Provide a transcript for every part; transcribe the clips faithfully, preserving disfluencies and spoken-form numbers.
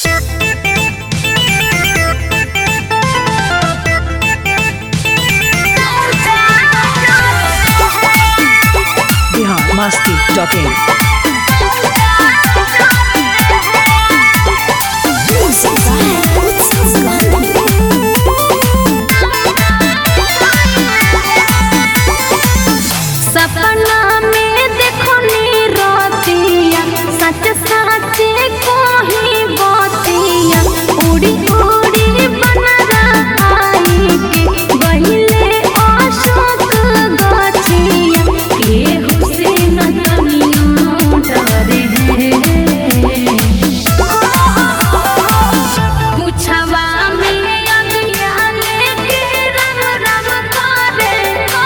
masti dot in. सपना में देखो नी रोतिया सच सच कोही बातिया उड़ी उड़ी बन आई के बहिले अशोक गछिया के हुसैन दुनिया डरे मुछवा में अगिया लेके रम रम करे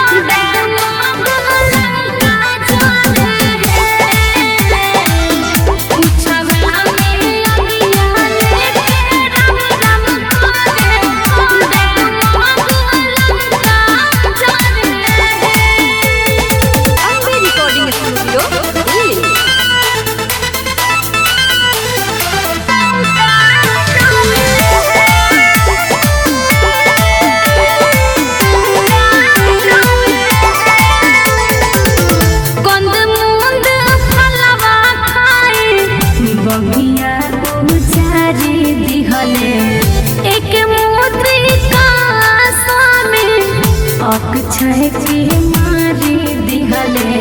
बगिया उजारी दिहले एक मुद्रिका सामे अक्षय के मारी दिहले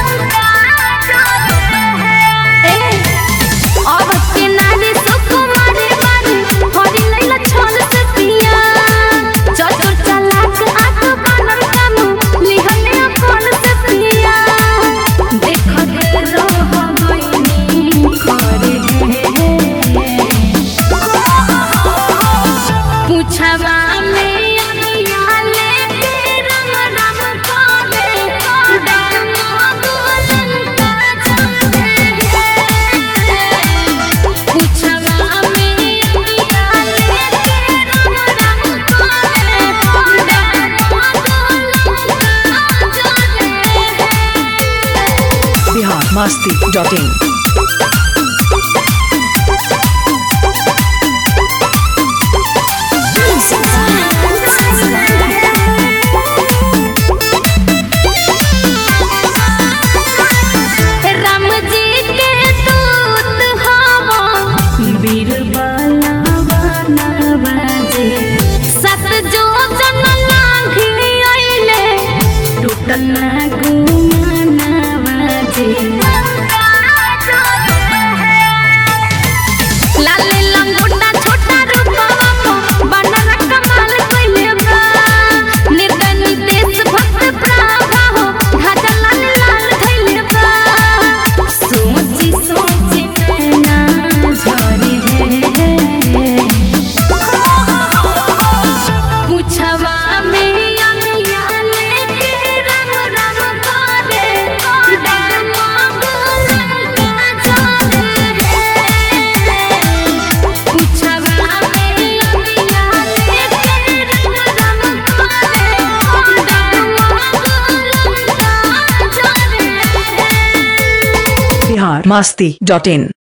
अब के नारी सुकुमारी बारी हरी लैला छल से पिया चतुर चालाक आंख बनल कानू लिहले फल से पिया देख दे रह गईनी करे पूछवा में अगिया लेके रम रम करे डालना दुल्हन का जाने पूछवा में अगिया लेके रम रम करे डालना दुल्हन का जाने Bihar masti dot in. Ram ji के दूत हवा वीर बलवा नवाजे सत जो जन लांघी आइले टूटल ना गुमा नवाजे लाले लंगोटा छोटा रूपवा को बनल कमाल कइले बा निर्दयी देश भक्त प्राभा हो ढाका लाल लाल धइले बा सोची सोची नैना झरी रे पूछवा में अगिया लेके रम रम करे डालना दुल्हन का जाने पूछवा में अगिया लेके रम रम करे डालना दुल्हन का जाने Bihar masti dot in.